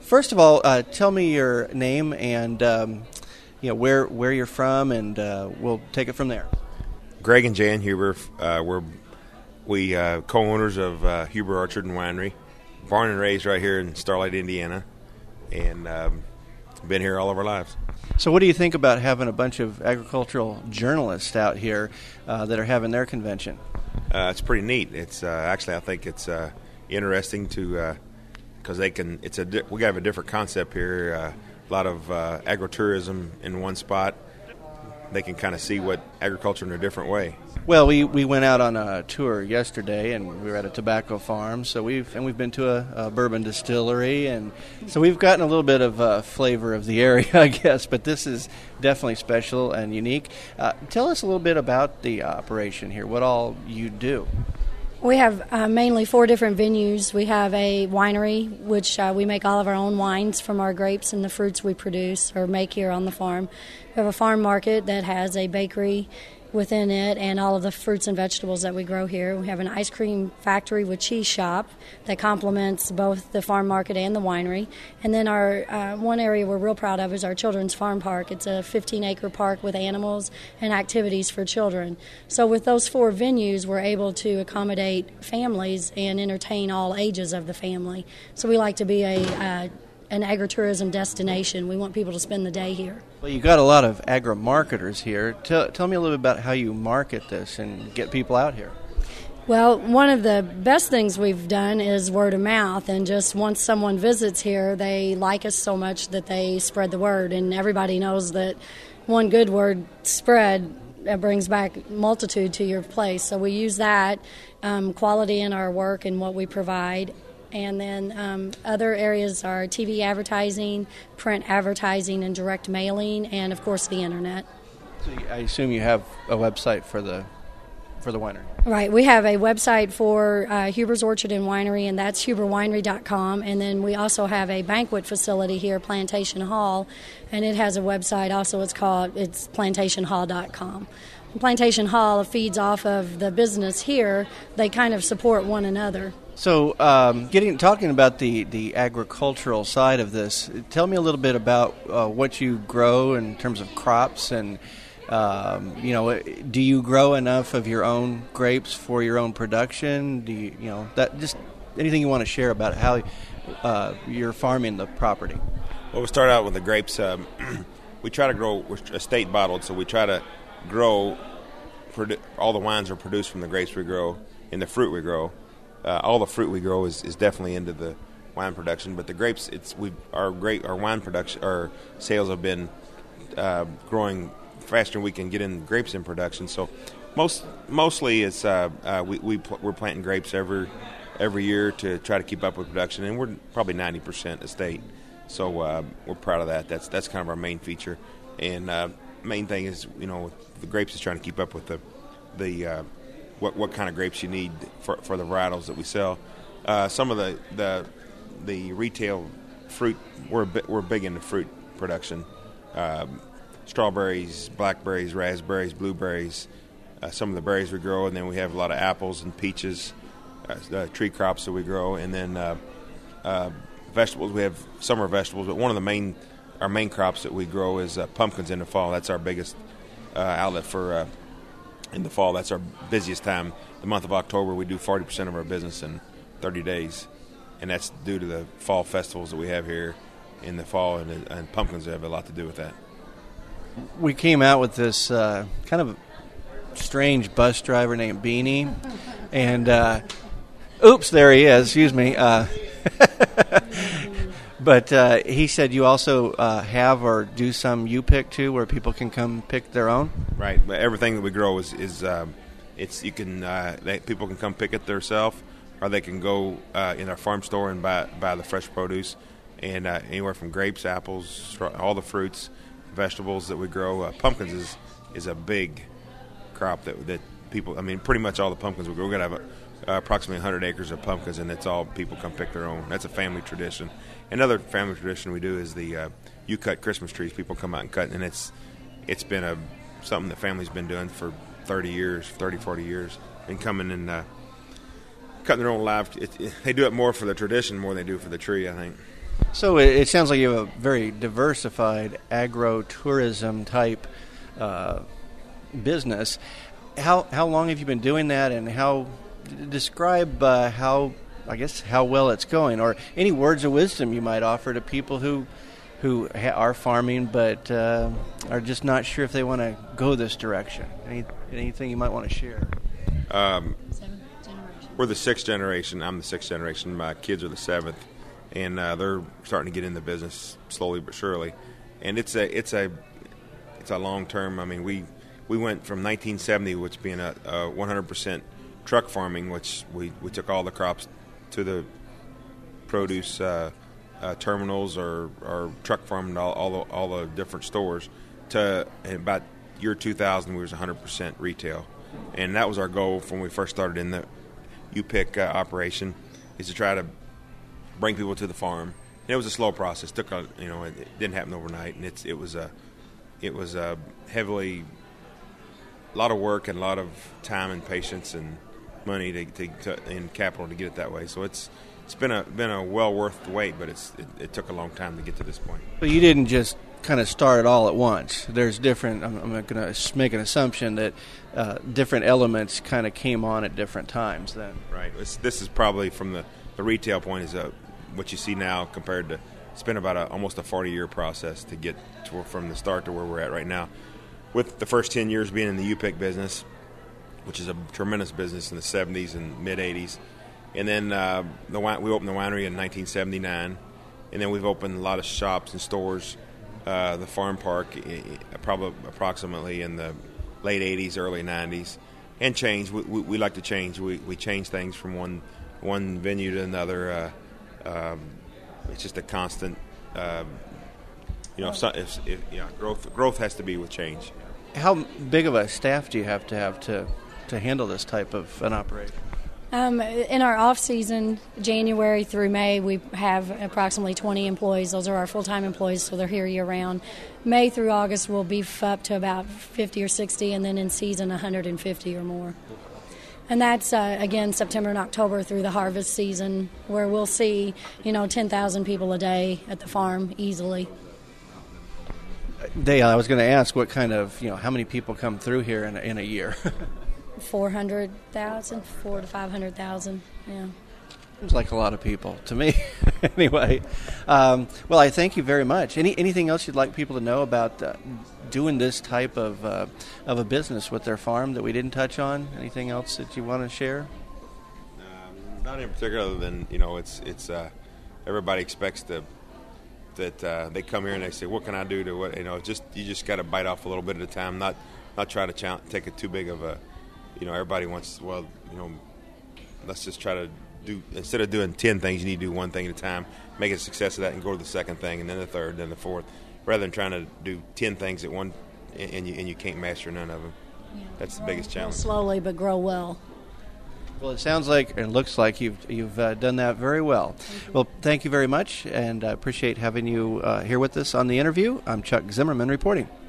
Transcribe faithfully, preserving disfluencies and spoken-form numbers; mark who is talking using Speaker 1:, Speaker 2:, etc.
Speaker 1: first of all, uh, tell me your name and um, you know where where you're from, and uh, we'll take it from there.
Speaker 2: Greg and Jan Huber, uh, we're we uh, co-owners of uh, Huber Orchard and Winery, born and raised right here in Starlight, Indiana, and um, been here all of our lives.
Speaker 1: So what do you think about having a bunch of agricultural journalists out here uh, that are having their convention?
Speaker 2: Uh, it's pretty neat. It's uh, actually I think it's uh, interesting to because uh, they can. It's a di- we have a different concept here. Uh, a lot of uh, agritourism in one spot. They can kind of see what agriculture in a different way.
Speaker 1: Well, we, we went out on a tour yesterday, and we were at a tobacco farm. So we've and we've been to a, a bourbon distillery, and so we've gotten a little bit of uh, flavor of the area, I guess. But this is definitely special and unique. Uh, tell us a little bit about the operation here. What all you do?
Speaker 3: We have uh, mainly four different venues. We have a winery, which uh, we make all of our own wines from our grapes and the fruits we produce or make here on the farm. We have a farm market that has a bakery within it and all of the fruits and vegetables that we grow here. We have an ice cream factory with cheese shop that complements both the farm market and the winery. And then our uh, one area we're real proud of is our children's farm park. It's a fifteen-acre park with animals and activities for children. So with those four venues, we're able to accommodate families and entertain all ages of the family. So we like to be a uh, an agritourism destination. We want people to spend the day here.
Speaker 1: Well, you got a lot of agri-marketers here. Tell, tell me a little bit about how you market this and get people out here.
Speaker 3: Well, one of the best things we've done is word of mouth, and just once someone visits here, they like us so much that they spread the word, and everybody knows that one good word spread uh, brings back multitude to your place. So we use that, um, quality in our work and what we provide. And then um, other areas are T V advertising, print advertising, and direct mailing, and, of course, the Internet.
Speaker 1: So I assume you have a website for the for the winery.
Speaker 3: Right. We have a website for uh, Huber's Orchard and Winery, and that's huber winery dot com. And then we also have a banquet facility here, Plantation Hall, and it has a website also. It's called it's plantation hall dot com. Plantation Hall feeds off of the business here. They kind of support one another.
Speaker 1: So, um, getting talking about the, the agricultural side of this, tell me a little bit about uh, what you grow in terms of crops, and um, you know, do you grow enough of your own grapes for your own production? Do you, you know, that just anything you want to share about how uh, you're farming the property?
Speaker 2: Well, we start out with the grapes. Um, we try to grow. We're estate bottled, so we try to grow. Produ- all the wines are produced from the grapes we grow and the fruit we grow. Uh, all the fruit we grow is, is definitely into the wine production, but the grapes, it's we our grape our wine production, our sales have been uh, growing faster than we can get in grapes in production. So most mostly it's uh, uh, we we pl- we're planting grapes every every year to try to keep up with production, and we're probably ninety percent estate. So uh, we're proud of that. That's that's kind of our main feature, and uh, main thing is you know with the grapes is trying to keep up with the the uh, What, what kind of grapes you need for, for the varietals that we sell. Uh, some of the, the the retail fruit, we're bi- we're big into fruit production. Um, strawberries, blackberries, raspberries, blueberries, uh, some of the berries we grow, and then we have a lot of apples and peaches, uh, uh, tree crops that we grow, and then uh, uh, vegetables. We have summer vegetables, but one of the main our main crops that we grow is uh, pumpkins in the fall. That's our biggest uh, outlet for uh, in the fall. That's our busiest time. The month of October, we do forty percent of our business in thirty days, and that's due to the fall festivals that we have here in the fall, and, and pumpkins have a lot to do with that.
Speaker 1: We came out with this uh, kind of strange bus driver named Beanie, and uh, oops, there he is. Excuse me. Uh, but uh, he said you also uh, have or do some you pick too, where people can come pick their own.
Speaker 2: Right. But everything that we grow is is um, it's you can uh, they, people can come pick it themselves, or they can go uh, in our farm store and buy buy the fresh produce, and uh, anywhere from grapes, apples, all the fruits, vegetables that we grow. Uh, pumpkins is is a big crop that that people. I mean, pretty much all the pumpkins we grow. We're gonna have a, uh, approximately one hundred acres of pumpkins, and it's all people come pick their own. That's a family tradition. Another family tradition we do is the uh, you cut Christmas trees. People come out and cut, and it's it's been a something that family's been doing for thirty years, thirty, forty years, and coming and uh, cutting their own live. It, it, they do it more for the tradition more than they do for the tree, I think.
Speaker 1: So it, it sounds like you have a very diversified agro-tourism type uh, business. How how long have you been doing that, and how describe uh, how I guess how well it's going, or any words of wisdom you might offer to people who who ha- are farming but uh, are just not sure if they want to go this direction. Any, anything you might want to share?
Speaker 2: Um, we're the sixth generation. I'm the sixth generation. My kids are the seventh, and uh, they're starting to get in the business slowly but surely. And it's a it's a it's a long term. I mean, we we went from nineteen seventy, which being a, a one hundred percent truck farming, which we, we took all the crops to the produce uh, uh, terminals or, or truck farmed all all the, all the different stores. To about year two thousand, we was one hundred percent retail, and that was our goal when we first started in the U P I C uh, operation, is to try to bring people to the farm. And it was a slow process. It took a, you know, it, it didn't happen overnight, and it's it was a it was a heavily a lot of work and a lot of time and patience and money to, to, to and capital to get it that way. So it's it's been a been a well worth the wait, but it's it, it took a long time to get to this point.
Speaker 1: But you didn't just kind of start it all at once. There's different. I'm, I'm going to make an assumption that uh, different elements kind of came on at different times. Then,
Speaker 2: right. It's, this is probably from the, the retail point is a, what you see now compared to. It's been about a, almost a forty year process to get to, from the start to where we're at right now. With the first ten years being in the U P I C business, which is a tremendous business in the seventies and mid eighties, and then uh, the we opened the winery in nineteen seventy-nine, and then we've opened a lot of shops and stores. Uh, the farm park, probably approximately in the late eighties, early nineties, and change. We, we, we like to change. We we change things from one one venue to another. Uh, um, it's just a constant. Uh, you know, if, if, if yeah, growth growth has to be with change.
Speaker 1: How big of a staff do you have to have to to handle this type of an operation?
Speaker 3: Um, in our off-season, January through May, we have approximately twenty employees. Those are our full-time employees, so they're here year-round. May through August, we'll beef up to about fifty or sixty, and then in season, one hundred fifty or more. And that's, uh, again, September and October through the harvest season, where we'll see, you know, ten thousand people a day at the farm easily.
Speaker 1: Dale, I was going to ask what kind of, you know, how many people come through here in a, in a year?
Speaker 3: four hundred thousand, four to five hundred thousand, yeah.
Speaker 1: Seems like a lot of people to me. Anyway, um, well, I thank you very much. Any anything else you'd like people to know about uh, doing this type of uh, of a business with their farm that we didn't touch on? Anything else that you want to share?
Speaker 2: Um, not in particular, other than, you know, it's it's uh, everybody expects to that uh, they come here and they say, "What can I do to what?" You know, just you just got to bite off a little bit at a time. Not not try to challenge, take it too big of a. You know, everybody wants, well, you know, let's just try to do, instead of doing ten things, you need to do one thing at a time, make a success of that, and go to the second thing, and then the third, then the fourth, rather than trying to do ten things at one, and you, and you can't master none of them. Yeah. That's the biggest challenge.
Speaker 3: Slowly, but grow well.
Speaker 1: Well, it sounds like and looks like you've you've uh, done that very well. Thank well, thank you very much, and I appreciate having you uh, here with us on the interview. I'm Chuck Zimmerman reporting.